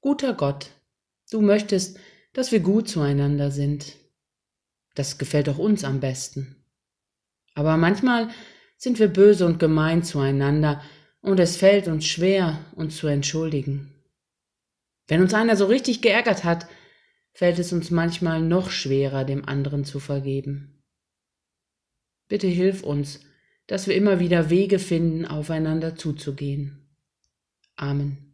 Guter Gott, du möchtest, dass wir gut zueinander sind. Das gefällt auch uns am besten. Aber manchmal sind wir böse und gemein zueinander und es fällt uns schwer, uns zu entschuldigen. Wenn uns einer so richtig geärgert hat, fällt es uns manchmal noch schwerer, dem anderen zu vergeben. Bitte hilf uns, dass wir immer wieder Wege finden, aufeinander zuzugehen. Amen.